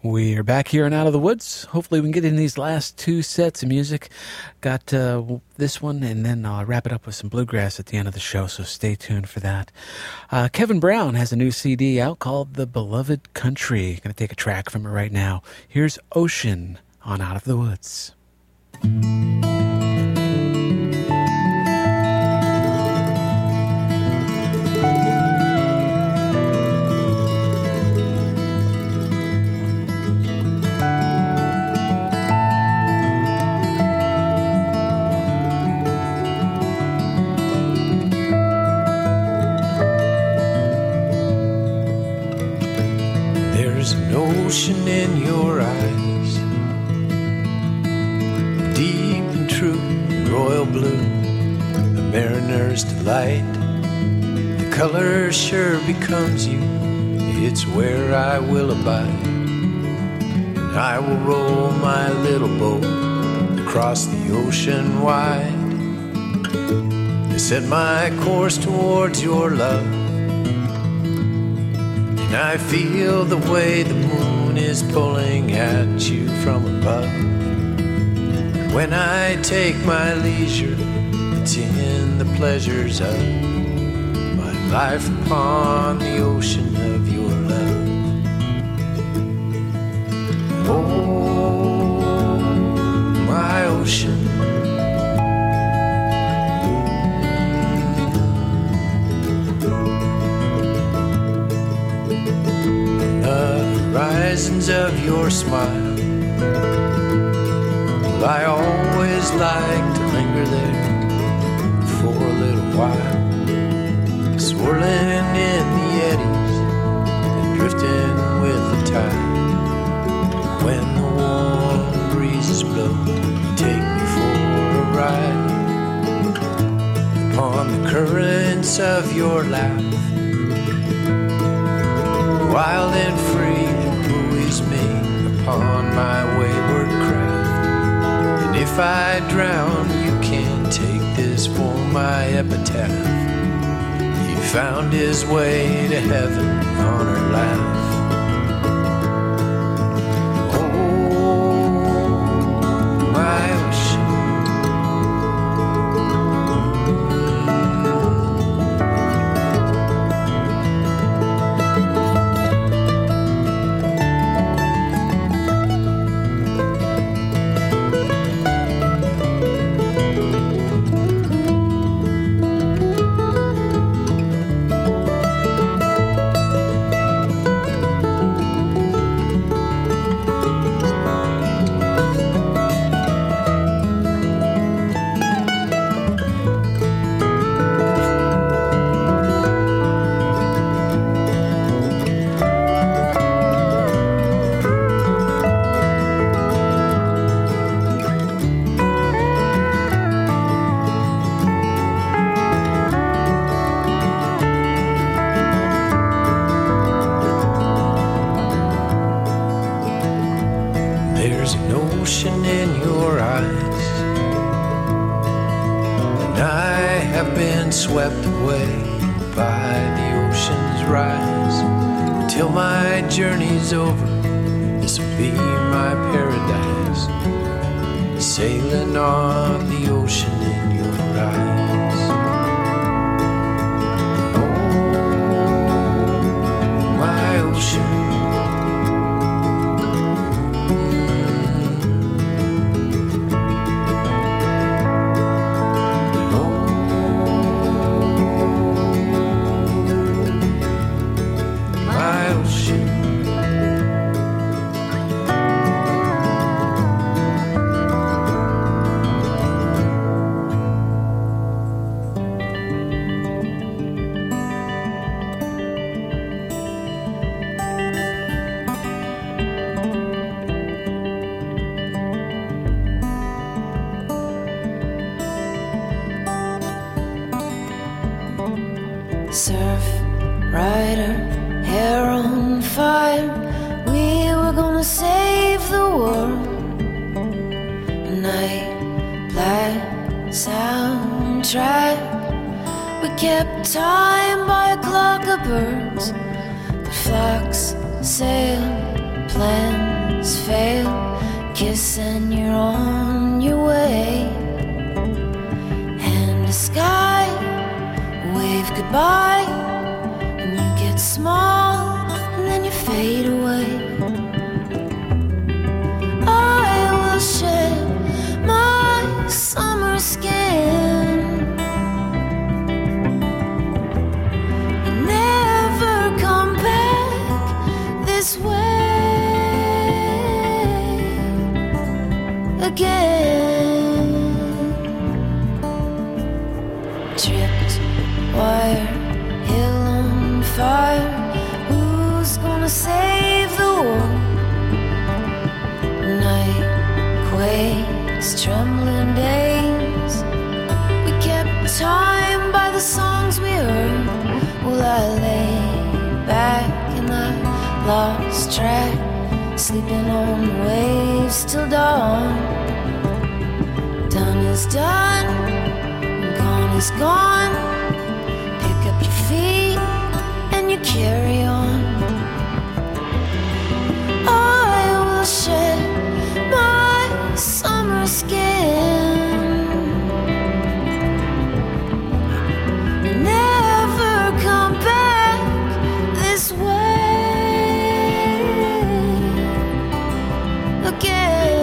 We are back here and Out of the Woods. Hopefully we can get in these last two sets of music. Got this one, and then I'll wrap it up with some bluegrass at the end of the show, so stay tuned for that. Kevin Brown has a new CD out called The Beloved Country. Going to take a track from it right now. Here's Ocean on Out of the Woods. Ocean in your eyes, deep and true, royal blue, a mariner's delight. The color sure becomes you, it's where I will abide. And I will roll my little boat across the ocean wide, to set my course towards your love. And I feel the way the moon is pulling at you from above. When I take my leisure, it's in the pleasures of my life upon the ocean of your love. Oh, my ocean, horizons of your smile, well, I always like to linger there for a little while, swirling in the eddies and drifting with the tide. When the warm breezes blow, take me for a ride upon the currents of your laugh, wild and free, me upon my wayward craft. And if I drown, you can take this for my epitaph. He found his way to heaven on her laugh. Oh, my ocean, swept away by the ocean's rise. Until my journey's over, this will be my paradise, sailing on the ocean in your eyes. Oh, my ocean, birds, the flocks sail, plan kiss and you're on your way. And the sky wave goodbye, and you get small and then you fade away. I will shed my summer skin and never come back this way again. Tripped wire, hill on fire. Who's gonna save the world? Night quakes, trembling days. We kept time by the songs we heard. Well, I lay back and I lost track, sleeping on waves till dawn. Done is done, gone is gone. Pick up your feet and you carry on. I will shed my summer skin, never come back this way again.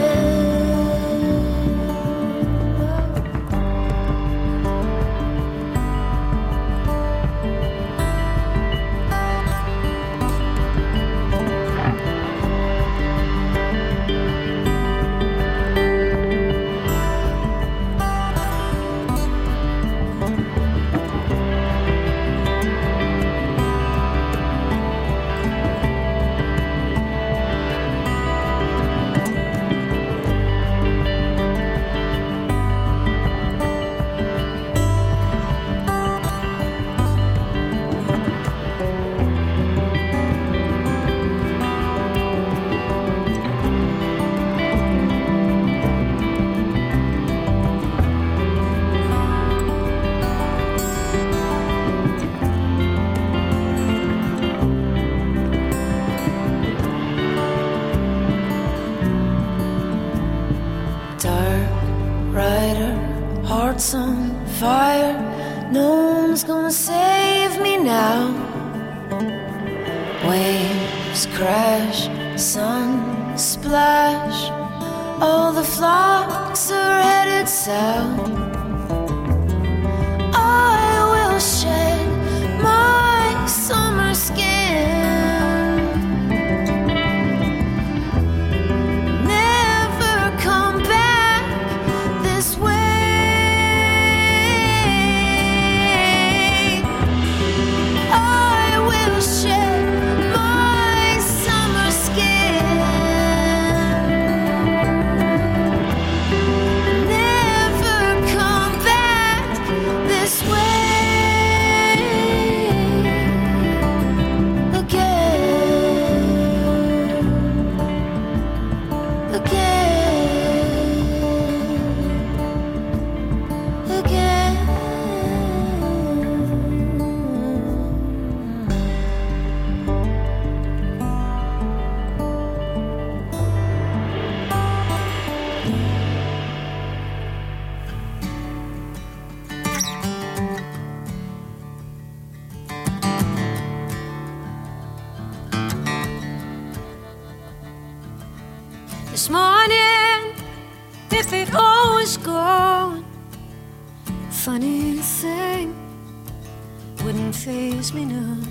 Hearts on fire, no one's gonna save me now. Waves crash, sun splash, all the flocks are headed south. I will shed my summer skin, never come back this way. This morning, if it all was gone, funny thing wouldn't faze me none.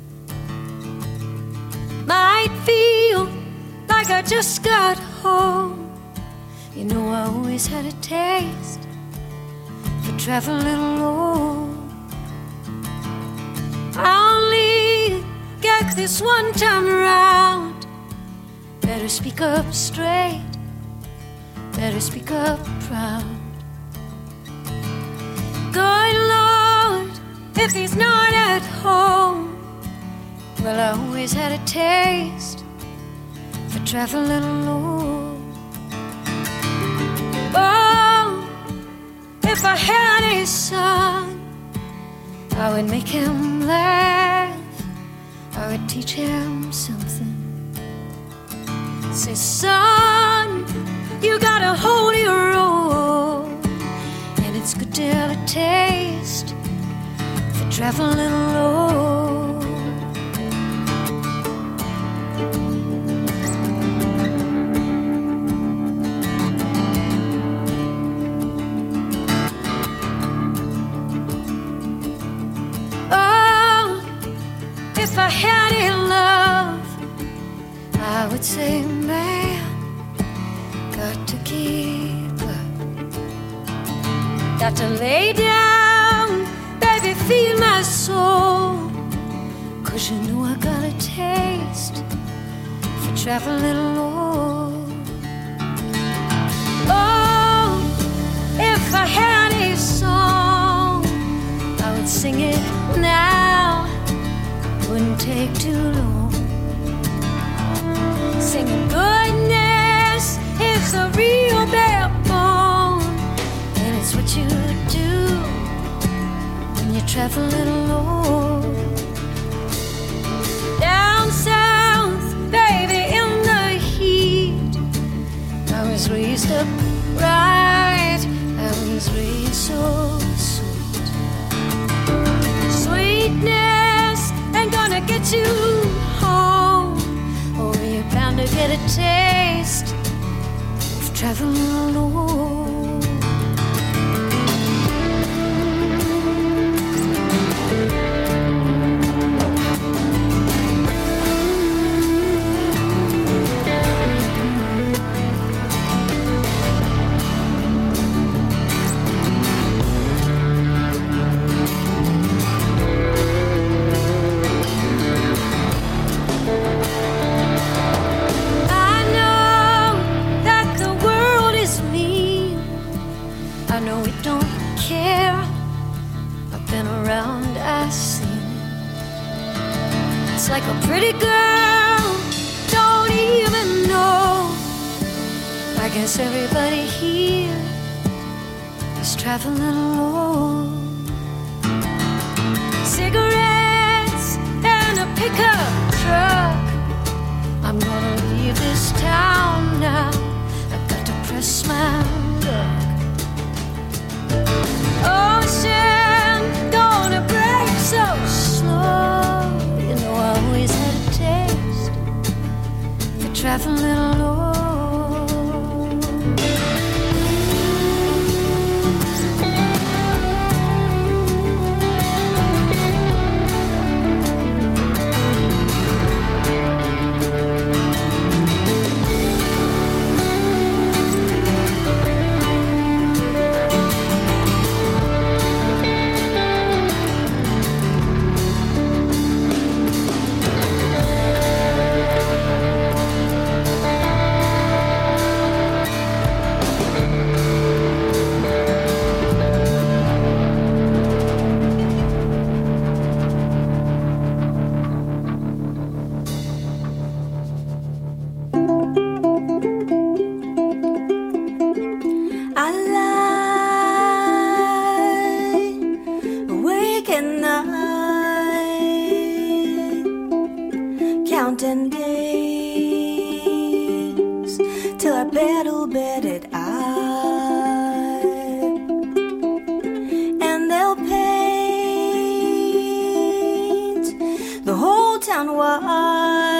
Might feel like I just got home. You know I always had a taste for traveling alone. I only get this one time around. Better speak up straight, better speak up proud. Good Lord, if he's not at home, well, I always had a taste for traveling alone. Oh, if I had a son, I would make him laugh, I would teach him something. Say, son, a holy road, and it's good to have a taste for traveling alone. Oh, if I had any love, I would say, man, got to keep up, got to lay down, baby, feed my soul, 'cause you know I got a taste for traveling alone. Oh, if I had a song, I would sing it now, wouldn't take too long. Singing goodness is a real backbone, and it's what you do when you're traveling alone. Down south, baby, in the heat, I was raised up right, I was raised so sweet. Sweetness ain't gonna get you home, or you're bound to get a taste of traveling alone. It's like a pretty girl, don't even know. I guess everybody here is traveling alone. Cigarettes and a pickup truck, I'm gonna leave this town now, I've got to press my luck. Ocean gonna break so slow, you know I always had a taste for traveling alone. Counting days till I battle bedded eye, and they'll paint the whole town white.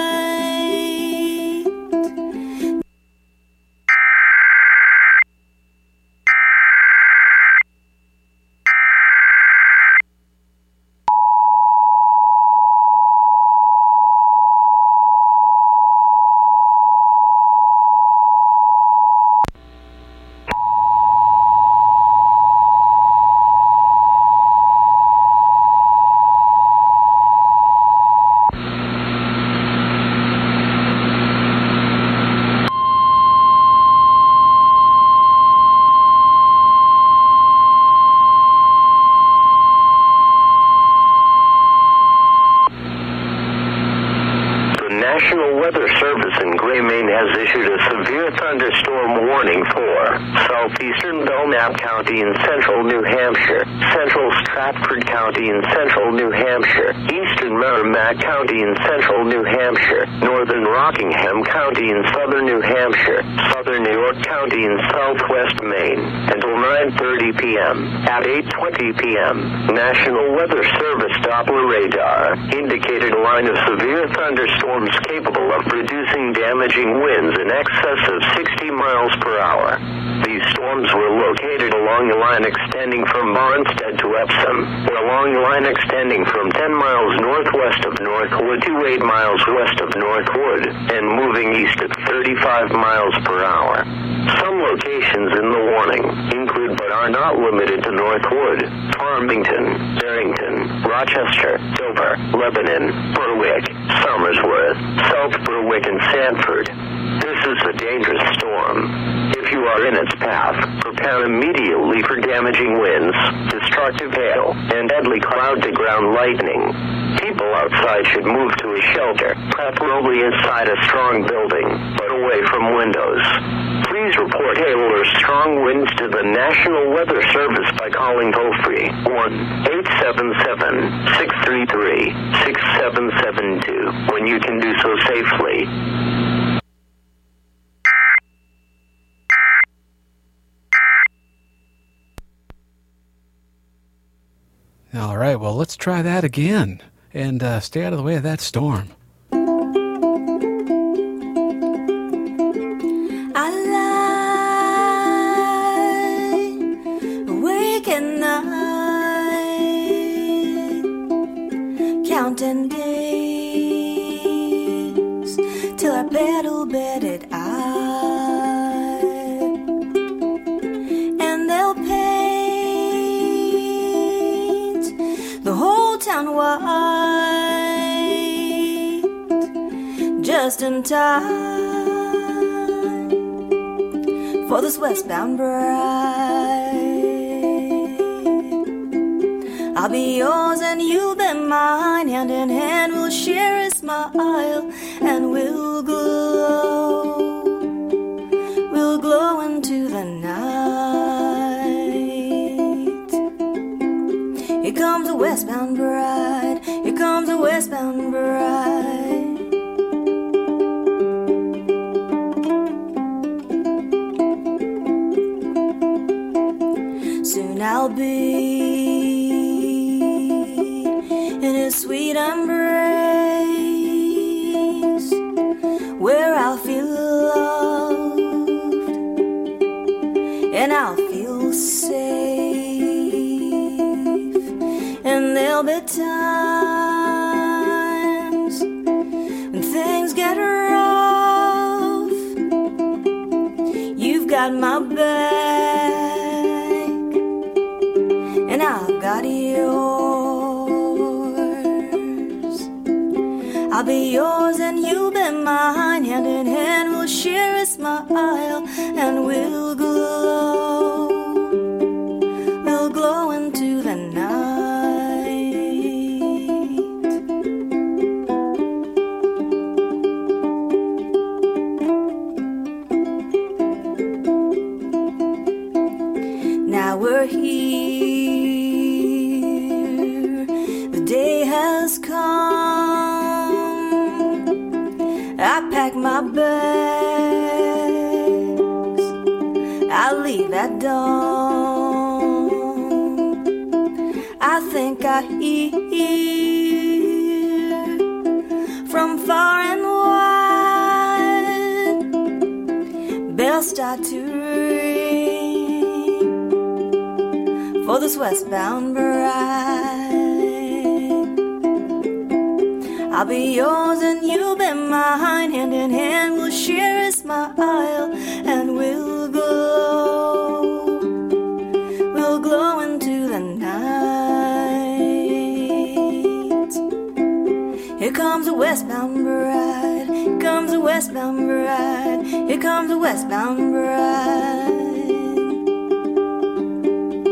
has issued a severe thunderstorm warning for southeastern Belknap County in central New Hampshire, central Stratford County in central New Hampshire, eastern Merrimack County in central New Hampshire, northern Rockingham County in southern New Hampshire, southern New York County in southwest Maine, until 9:30 p.m. At 8:20 p.m., National Weather Service Doppler radar indicated a line of severe thunderstorms capable of producing damaging winds in excess of 60 miles per hour. These storms were located along the line extending from Barnstead to Epsom, or along the line extending from 10 miles northwest of Northwood to 8 miles west of Northwood, and moving east at 35 miles per hour. Some locations in the warning include but are not limited to Northwood, Farmington, Barrington, Rochester, Dover, Lebanon, Berwick, Somersworth, South Berwick, and Sanford. This is a dangerous storm. If you are in its path, prepare immediately for damaging winds, destructive hail, and deadly cloud-to-ground lightning. People outside should move to a shelter, preferably inside a strong building, but away from windows. Please report hail or strong winds to the National Weather Service by calling toll-free 1-877-633-6772 when you can do so safely. All right, well, let's try that again and stay out of the way of that storm. I lie awake at night, counting days till our battle-bedded eye, and they'll paint the whole town white just in time for this westbound bride. I'll be yours and you'll be mine. Hand in hand we'll share a smile, and we'll glow into the night. Here comes a westbound bride, here comes a westbound bride. Soon I'll be in a sweet embrace, where I'll feel loved and I'll feel safe. And there'll be times when things get rough. You've got my back and I've got yours. I'll be yours and you'll be mine. Hand in hand we'll share a smile, and we'll glow into the night. Now we're here, the day has come. I pack my bags, I'll leave at dawn. I think I hear from far and wide bells start to ring for this westbound bride. I'll be yours and you'll be mine. Hand in hand we'll share a smile, and we'll glow into the night. Here comes a westbound bride, here comes a westbound bride, here comes a westbound bride.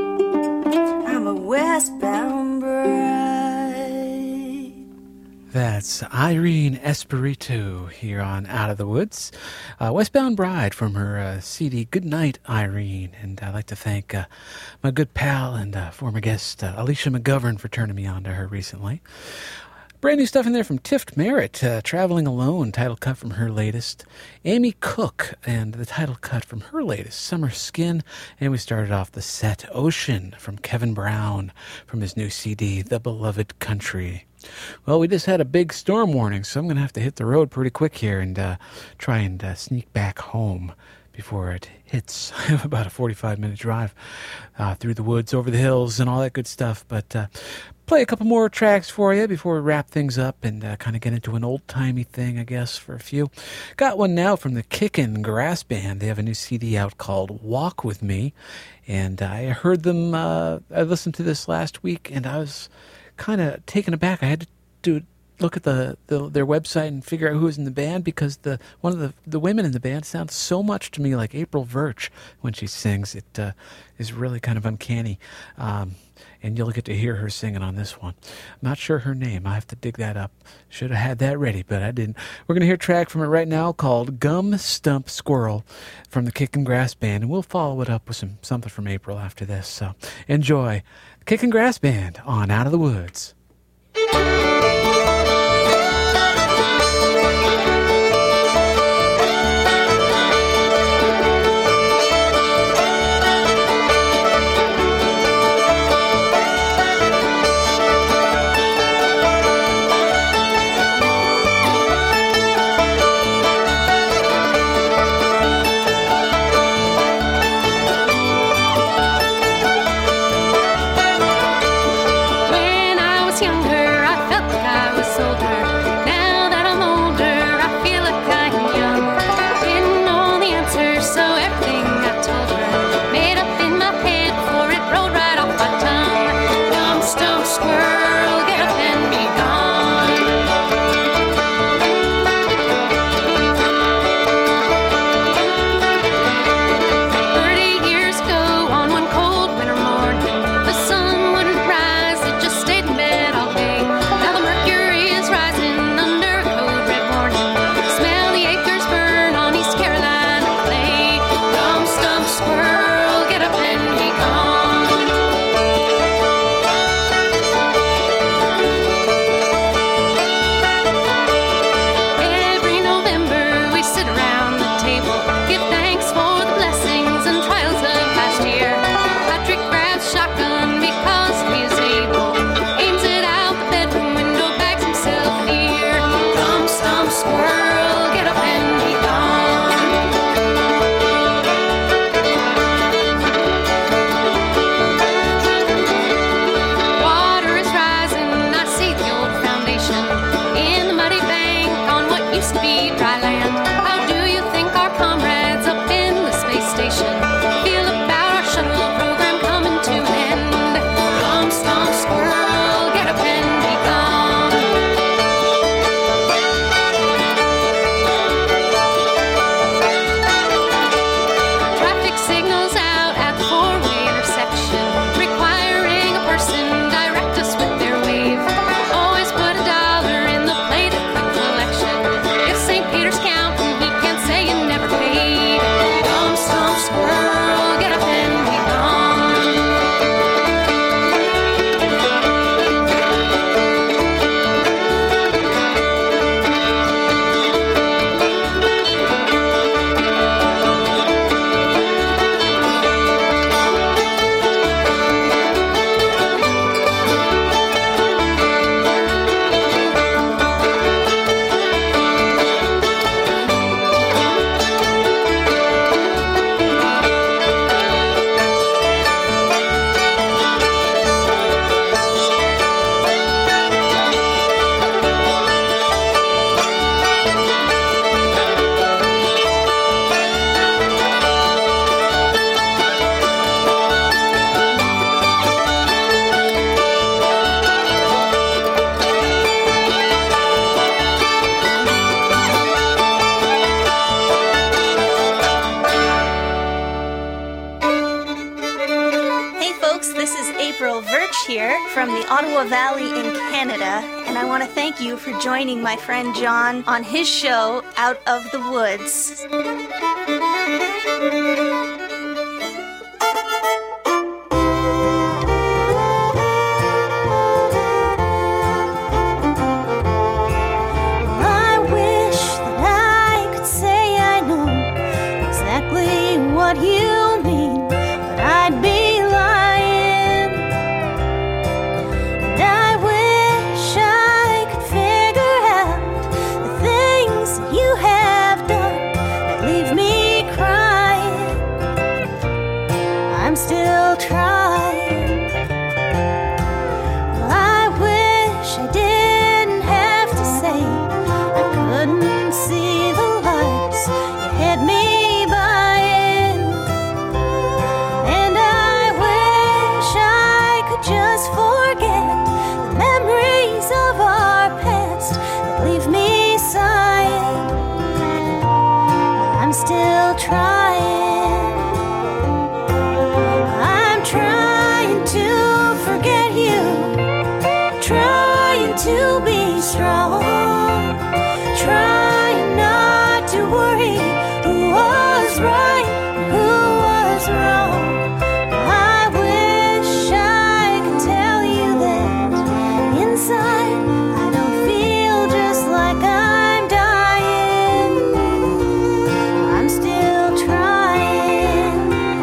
I'm a westbound bride. That's Irene Espiritu here on Out of the Woods. Westbound Bride from her CD, Good Night, Irene. And I'd like to thank my good pal and former guest, Alicia McGovern, for turning me on to her recently. Brand new stuff in there from Tift Merritt, Traveling Alone, title cut from her latest. Amy Cook, and the title cut from her latest, Summer Skin. And we started off the set, Ocean, from Kevin Brown, from his new CD, The Beloved Country. Well, we just had a big storm warning, so I'm going to have to hit the road pretty quick here and try and sneak back home before it hits. I have about a 45-minute drive through the woods, over the hills, and all that good stuff. But play a couple more tracks for you before we wrap things up and kind of get into an old-timey thing, I guess, for a few. Got one now from the Kickin' Grass Band. They have a new CD out called Walk With Me. And I heard them, I listened to this last week, and I was kind of taken aback. I had to look at their website and figure out who was in the band, because one of the women in the band sounds so much to me like April Virch when she sings. It is really kind of uncanny, and you'll get to hear her singing on this one. I'm not sure her name. I have to dig that up. Should have had that ready, but I didn't. We're going to hear a track from it right now called Gum Stump Squirrel from the Kickin' Grass Band, and we'll follow it up with something from April after this. So enjoy Kickin' Grass Band on Out of the Woods. When I was younger, I felt like I here from the Ottawa Valley in Canada, and I want to thank you for joining my friend John on his show, Out of the Woods. I wish that I could say I know exactly what you mean, but I'd be lying. And I wish I could figure out the things that you have done that leave me crying. I'm still trying. I wish I didn't have to say I couldn't see the lights you had me buying. And I wish I could just forget the memories of our past that leave me sighing. I'm still trying. I'm trying to forget you, trying to be strong, trying not to worry who was right and who was wrong. I wish I could tell you that inside I don't feel just like I'm dying. I'm still trying.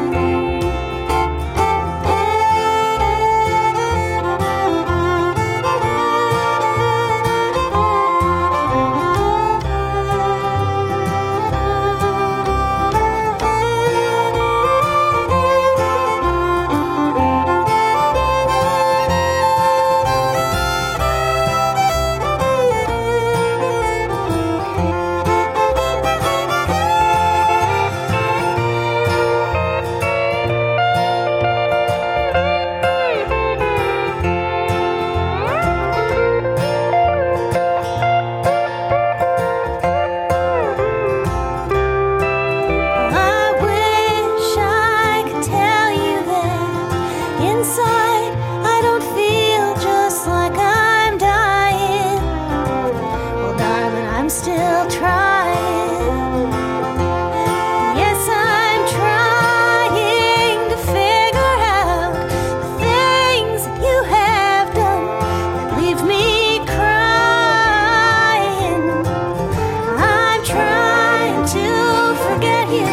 I wish I could tell you that inside I don't feel just like I'm dying. Well, darling, I'm still trying. Yes, I'm trying to figure out the things that you have done that leave me crying. I'm trying to forget you,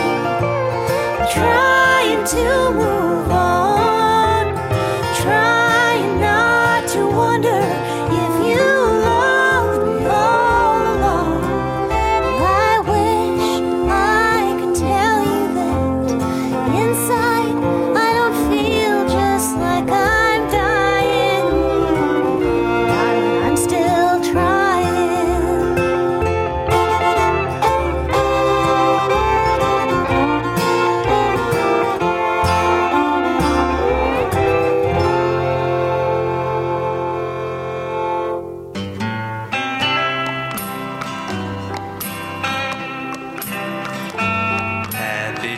trying to move on, trying not to wonder if you loved me all along. I wish I could tell you that inside I don't feel just like I'm dying. Darling, I'm still trying. Happy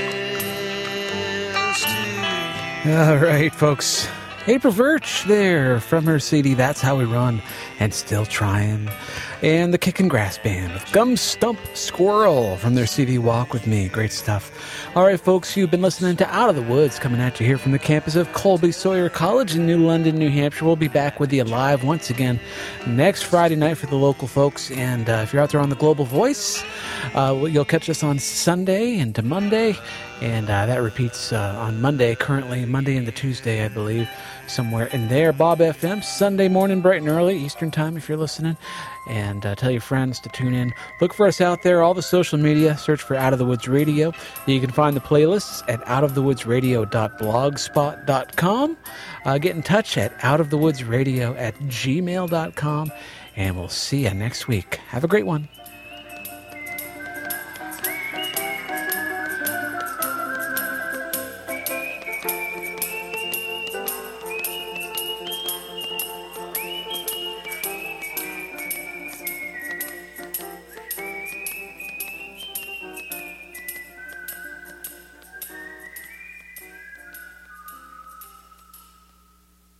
trails to you. All right, folks. April Virch there from her CD, That's How We Run, and Still Trying. And the Kickin' Grass Band with Gum Stump Squirrel from their CD, Walk With Me. Great stuff. All right, folks, you've been listening to Out of the Woods, coming at you here from the campus of Colby Sawyer College in New London, New Hampshire. We'll be back with you live once again next Friday night for the local folks. And if you're out there on the Global Voice, you'll catch us on Sunday into Monday. And that repeats on Monday, currently Monday into Tuesday, I believe, somewhere in there. Bob FM, Sunday morning, bright and early, Eastern time if you're listening. And tell your friends to tune in. Look for us out there, all the social media. Search for Out of the Woods Radio. You can find the playlists at outofthewoodsradio.blogspot.com. Get in touch at outofthewoodsradio@gmail.com. And we'll see you next week. Have a great one.